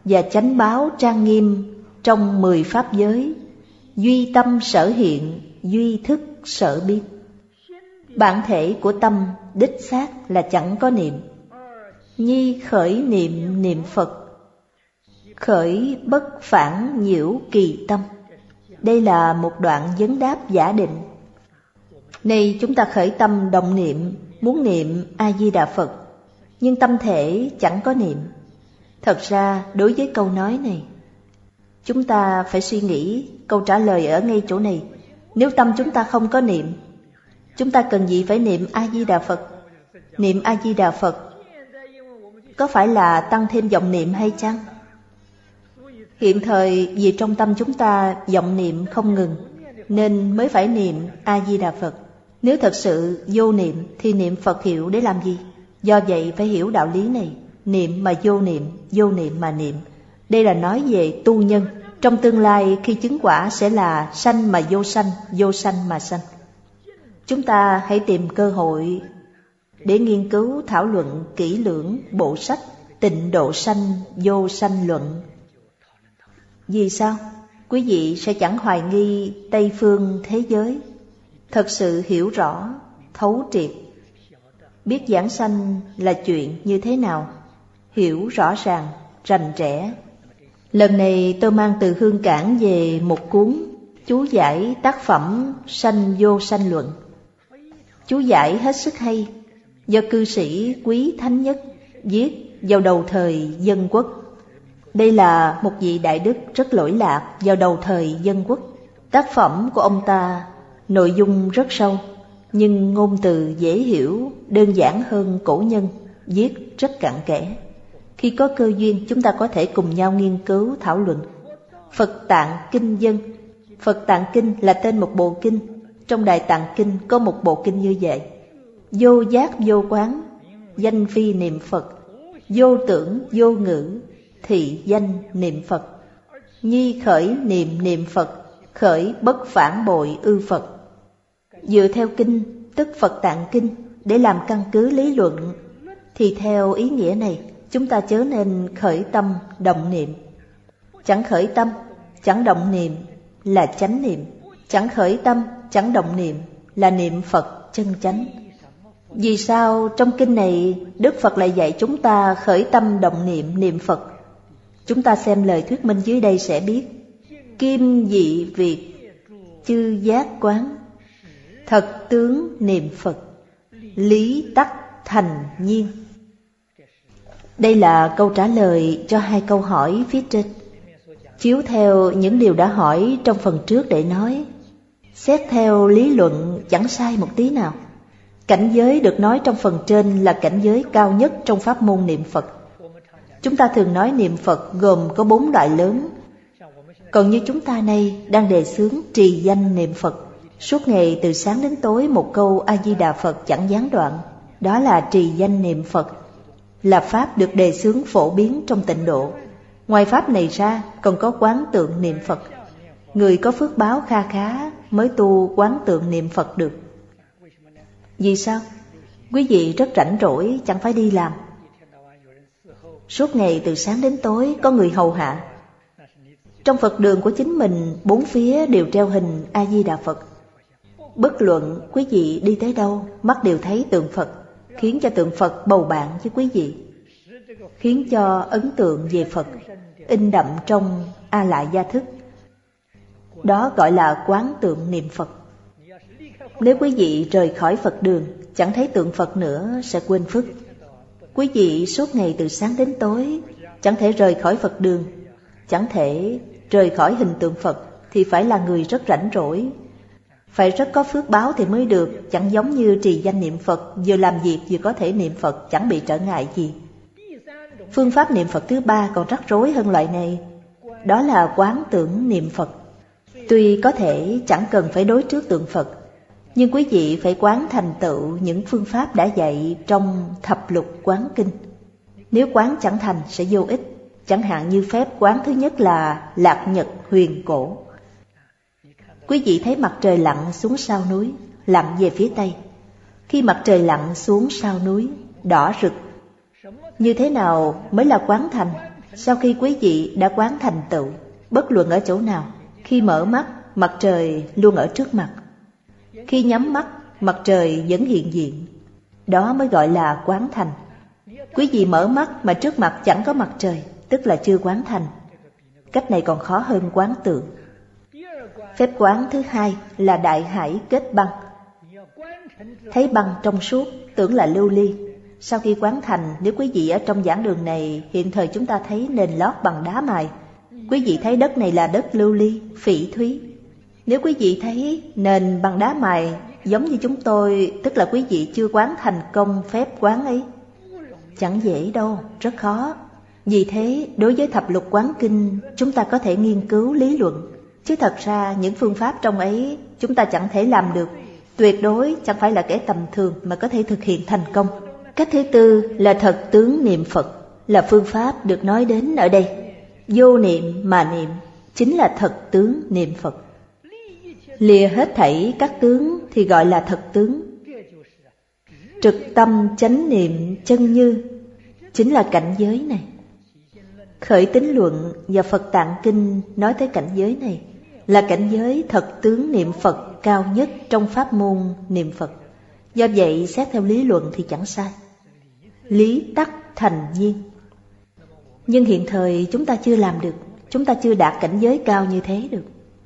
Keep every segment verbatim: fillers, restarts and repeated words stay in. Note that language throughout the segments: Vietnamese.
và chánh báo trang nghiêm trong mười pháp giới, duy tâm sở hiện, duy thức sở biết. Bản thể của tâm đích xác là chẳng có niệm. Nhi khởi niệm niệm Phật, khởi bất phản nhiễu kỳ tâm. Đây là một đoạn vấn đáp giả định. Nay chúng ta khởi tâm động niệm, muốn niệm A-di-đà Phật, nhưng tâm thể chẳng có niệm. Thật ra đối với câu nói này, chúng ta phải suy nghĩ câu trả lời ở ngay chỗ này. Nếu tâm chúng ta không có niệm, chúng ta cần gì phải niệm A-di-đà Phật? Niệm A-di-đà Phật có phải là tăng thêm vọng niệm hay chăng? Hiện thời vì trong tâm chúng ta vọng niệm không ngừng, nên mới phải niệm A-di-đà Phật. Nếu thật sự vô niệm thì niệm Phật hiệu để làm gì? Do vậy phải hiểu đạo lý này. Niệm mà vô niệm, vô niệm mà niệm. Đây là nói về tu nhân. Trong tương lai khi chứng quả sẽ là sanh mà vô sanh, vô sanh mà sanh. Chúng ta hãy tìm cơ hội để nghiên cứu thảo luận kỹ lưỡng bộ sách Tịnh Độ Sanh Vô Sanh Luận. Vì sao? Quý vị sẽ chẳng hoài nghi Tây phương thế giới, thật sự hiểu rõ, thấu triệt, biết giảng sanh là chuyện như thế nào, hiểu rõ ràng, rành rẽ. Lần này tôi mang từ Hương Cảng về một cuốn chú giải tác phẩm Sanh Vô Sanh Luận. Chú giải hết sức hay, do cư sĩ Quý Thánh Nhất viết vào đầu thời Dân Quốc. Đây là một vị đại đức rất lỗi lạc vào đầu thời Dân Quốc. Tác phẩm của ông ta nội dung rất sâu, nhưng ngôn từ dễ hiểu, đơn giản hơn cổ nhân, viết rất cặn kẽ. Khi có cơ duyên, chúng ta có thể cùng nhau nghiên cứu thảo luận. Phật Tạng Kinh Dân. Phật Tạng Kinh là tên một bộ kinh. Trong Đại Tạng Kinh có một bộ kinh như vậy. Vô giác vô quán, danh phi niệm Phật. Vô tưởng vô ngữ, thị danh niệm Phật. Nhi khởi niệm niệm Phật, khởi bất phản bội ư Phật. Dựa theo kinh, tức Phật Tạng Kinh, để làm căn cứ lý luận, thì theo ý nghĩa này, chúng ta chớ nên khởi tâm động niệm. Chẳng khởi tâm, chẳng động niệm là chánh niệm. Chẳng khởi tâm, chẳng động niệm là niệm Phật chân chánh. Vì sao trong kinh này Đức Phật lại dạy chúng ta khởi tâm động niệm niệm Phật? Chúng ta xem lời thuyết minh dưới đây sẽ biết. Kim dị việc chư giác quán, thật tướng niệm Phật, lý tắc thành nhiên. Đây là câu trả lời cho hai câu hỏi phía trên. Chiếu theo những điều đã hỏi trong phần trước để nói, xét theo lý luận chẳng sai một tí nào. Cảnh giới được nói trong phần trên là cảnh giới cao nhất trong pháp môn niệm Phật. Chúng ta thường nói niệm Phật gồm có bốn loại lớn. Còn như chúng ta nay đang đề xướng trì danh niệm Phật, suốt ngày từ sáng đến tối một câu A-di-đà Phật chẳng gián đoạn. Đó là trì danh niệm Phật, là pháp được đề xướng phổ biến trong tịnh độ. Ngoài pháp này ra còn có quán tượng niệm Phật. Người có phước báo kha khá mới tu quán tượng niệm Phật được. Vì sao? Quý vị rất rảnh rỗi, chẳng phải đi làm. Suốt ngày từ sáng đến tối có người hầu hạ. Trong Phật đường của chính mình, bốn phía đều treo hình A-di-đà Phật. Bất luận quý vị đi tới đâu, mắt đều thấy tượng Phật, khiến cho tượng Phật bầu bạn với quý vị, khiến cho ấn tượng về Phật in đậm trong A Lại Gia Thức. Đó gọi là quán tượng niệm Phật. Nếu quý vị rời khỏi Phật đường, chẳng thấy tượng Phật nữa sẽ quên phước. Quý vị suốt ngày từ sáng đến tối chẳng thể rời khỏi Phật đường, chẳng thể rời khỏi hình tượng Phật, thì phải là người rất rảnh rỗi, phải rất có phước báo thì mới được. Chẳng giống như trì danh niệm Phật, vừa làm việc vừa có thể niệm Phật, chẳng bị trở ngại gì. Phương pháp niệm Phật thứ ba còn rắc rối hơn loại này. Đó là quán tưởng niệm Phật. Tuy có thể chẳng cần phải đối trước tượng Phật, nhưng quý vị phải quán thành tựu những phương pháp đã dạy trong thập lục quán kinh. Nếu quán chẳng thành sẽ vô ích. Chẳng hạn như phép quán thứ nhất là lạc nhật huyền cổ. Quý vị thấy mặt trời lặn xuống sau núi, lặn về phía tây. Khi mặt trời lặn xuống sau núi, đỏ rực. Như thế nào mới là quán thành? Sau khi quý vị đã quán thành tựu, bất luận ở chỗ nào, khi mở mắt, mặt trời luôn ở trước mặt. Khi nhắm mắt, mặt trời vẫn hiện diện. Đó mới gọi là quán thành. Quý vị mở mắt mà trước mặt chẳng có mặt trời, tức là chưa quán thành. Cách này còn khó hơn quán tượng. Phép quán thứ hai là đại hải kết băng. Thấy băng trong suốt, tưởng là lưu ly. Sau khi quán thành, nếu quý vị ở trong giảng đường này, hiện thời chúng ta thấy nền lót bằng đá mài. Quý vị thấy đất này là đất lưu ly, phỉ thúy. Nếu quý vị thấy nền bằng đá mài giống như chúng tôi, tức là quý vị chưa quán thành công phép quán ấy. Chẳng dễ đâu, rất khó. Vì thế, đối với thập lục quán kinh, chúng ta có thể nghiên cứu lý luận. Chứ thật ra những phương pháp trong ấy chúng ta chẳng thể làm được. Tuyệt đối chẳng phải là kẻ tầm thường mà có thể thực hiện thành công. Cách thứ tư là thật tướng niệm Phật, là phương pháp được nói đến ở đây. Vô niệm mà niệm chính là thật tướng niệm Phật. Lìa hết thảy các tướng thì gọi là thật tướng. Trực tâm chánh niệm chân như chính là cảnh giới này. Khởi Tín Luận và Phật Tạng Kinh nói tới cảnh giới này là cảnh giới thật tướng niệm Phật cao nhất trong pháp môn niệm Phật. Do vậy xét theo lý luận thì chẳng sai. Lý tắc thành nhiên. Nhưng hiện thời chúng ta chưa làm được, chúng ta chưa đạt cảnh giới cao như thế được.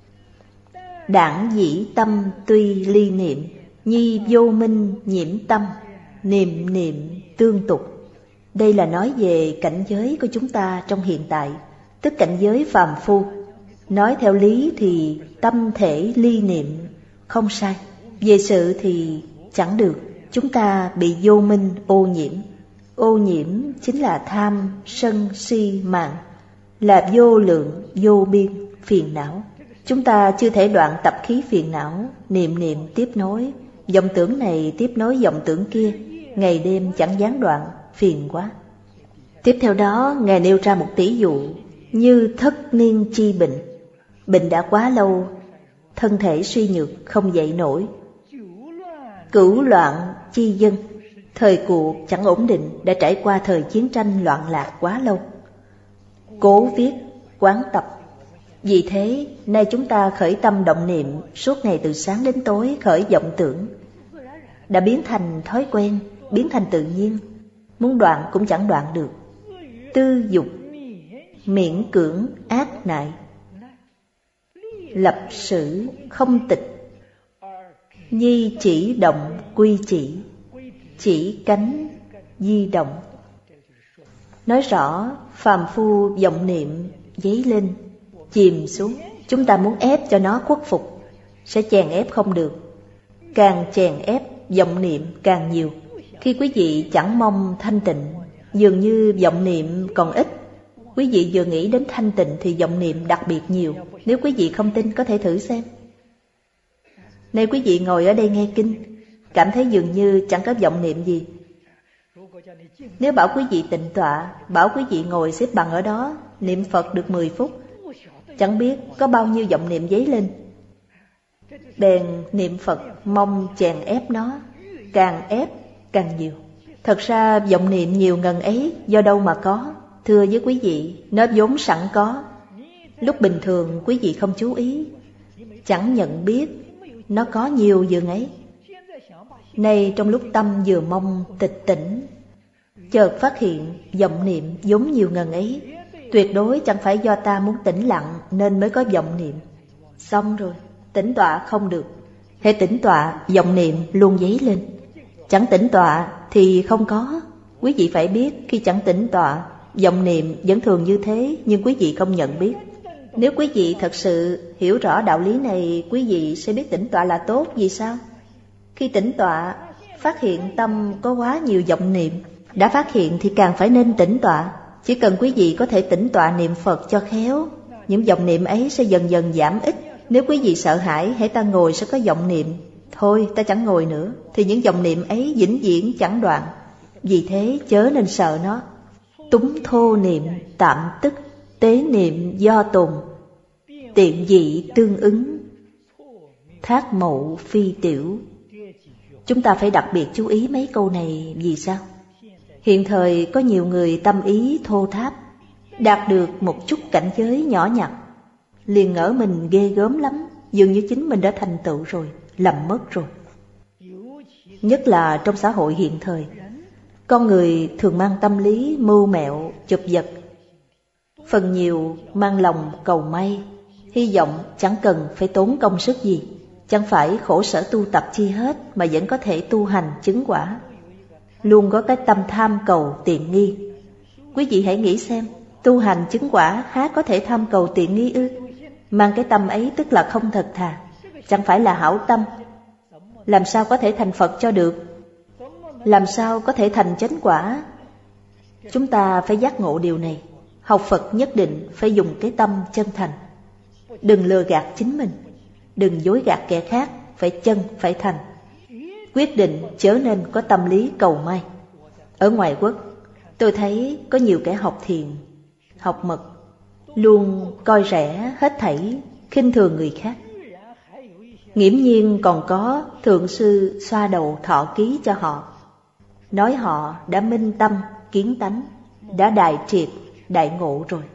Đảng dĩ tâm tuy ly niệm, nhi vô minh nhiễm tâm, niệm niệm tương tục. Đây là nói về cảnh giới của chúng ta trong hiện tại, tức cảnh giới phàm phu. Nói theo lý thì tâm thể ly niệm không sai, về sự thì chẳng được. Chúng ta bị vô minh ô nhiễm. Ô nhiễm chính là tham, sân, si, mạng, là vô lượng, vô biên, phiền não. Chúng ta chưa thể đoạn tập khí phiền não, niệm niệm tiếp nối, vọng tưởng này tiếp nối vọng tưởng kia, ngày đêm chẳng gián đoạn, phiền quá. Tiếp theo đó, Ngài nêu ra một tỷ dụ như thất niên chi bệnh. Bệnh đã quá lâu, thân thể suy nhược, không dậy nổi. Cửu loạn chi dân, thời cuộc chẳng ổn định, đã trải qua thời chiến tranh loạn lạc quá lâu. Cố viết, quán tập. Vì thế, nay chúng ta khởi tâm động niệm, suốt ngày từ sáng đến tối khởi vọng tưởng. Đã biến thành thói quen, biến thành tự nhiên, muốn đoạn cũng chẳng đoạn được. Tư dục, miễn cưỡng ác nại. Lập sử không tịch, nhi chỉ động quy chỉ, chỉ cánh di động. Nói rõ phàm phu vọng niệm dấy lên, chìm xuống. Chúng ta muốn ép cho nó khuất phục, sẽ chèn ép không được. Càng chèn ép, vọng niệm càng nhiều. Khi quý vị chẳng mong thanh tịnh, dường như vọng niệm còn ít. Quý vị vừa nghĩ đến thanh tịnh thì vọng niệm đặc biệt nhiều. Nếu quý vị không tin có thể thử xem. Nay quý vị ngồi ở đây nghe kinh, cảm thấy dường như chẳng có vọng niệm gì. Nếu bảo quý vị tịnh tọa, bảo quý vị ngồi xếp bằng ở đó, niệm Phật được mười phút, chẳng biết có bao nhiêu vọng niệm dấy lên. Bèn niệm Phật mong chèn ép nó, càng ép càng nhiều. Thật ra vọng niệm nhiều ngần ấy do đâu mà có? Thưa với quý vị, nó vốn sẵn có. Lúc bình thường quý vị không chú ý, chẳng nhận biết nó có nhiều dường ấy. Nay trong lúc tâm vừa mong tịch tỉnh, chợt phát hiện vọng niệm vốn nhiều ngần ấy. Tuyệt đối chẳng phải do ta muốn tĩnh lặng nên mới có vọng niệm. Xong rồi, tĩnh tọa không được. Hễ tĩnh tọa, vọng niệm luôn dấy lên. Chẳng tĩnh tọa thì không có. Quý vị phải biết, khi chẳng tĩnh tọa, vọng niệm vẫn thường như thế, nhưng quý vị không nhận biết. Nếu quý vị thật sự hiểu rõ đạo lý này, quý vị sẽ biết tĩnh tọa là tốt. Vì sao? Khi tĩnh tọa, phát hiện tâm có quá nhiều vọng niệm. Đã phát hiện thì càng phải nên tĩnh tọa. Chỉ cần quý vị có thể tĩnh tọa niệm Phật cho khéo, những vọng niệm ấy sẽ dần dần giảm ít. Nếu quý vị sợ hãi, hãy ta ngồi sẽ có vọng niệm, thôi ta chẳng ngồi nữa, thì những vọng niệm ấy vĩnh viễn chẳng đoạn. Vì thế chớ nên sợ nó. Túng thô niệm tạm tức, tế niệm do tồn, tiện dị tương ứng, thác mậu phi tiểu. Chúng ta phải đặc biệt chú ý mấy câu này. Vì sao? Hiện thời có nhiều người tâm ý thô tháp, Đạt được một chút cảnh giới nhỏ nhặt, liền ngỡ mình ghê gớm lắm, dường như chính mình đã thành tựu rồi, lầm mất rồi. Nhất là trong xã hội hiện thời, con người thường mang tâm lý mưu mẹo, chụp giật, phần nhiều mang lòng cầu may, hy vọng chẳng cần phải tốn công sức gì, chẳng phải khổ sở tu tập chi hết mà vẫn có thể tu hành chứng quả. Luôn có cái tâm tham cầu tiện nghi. Quý vị hãy nghĩ xem, tu hành chứng quả há có thể tham cầu tiện nghi ư? Mang cái tâm ấy tức là không thật thà, chẳng phải là hảo tâm. Làm sao có thể thành Phật cho được? Làm sao có thể thành chánh quả? Chúng ta phải giác ngộ điều này. Học Phật nhất định phải dùng cái tâm chân thành. Đừng lừa gạt chính mình, đừng dối gạt kẻ khác, phải chân, phải thành. Quyết định chớ nên có tâm lý cầu may. Ở ngoại quốc, tôi thấy có nhiều kẻ học thiền, học mật, luôn coi rẻ hết thảy, khinh thường người khác. Nghiễm nhiên còn có thượng sư xoa đầu thọ ký cho họ, nói họ đã minh tâm, kiến tánh, đã đại triệt, đại ngộ rồi.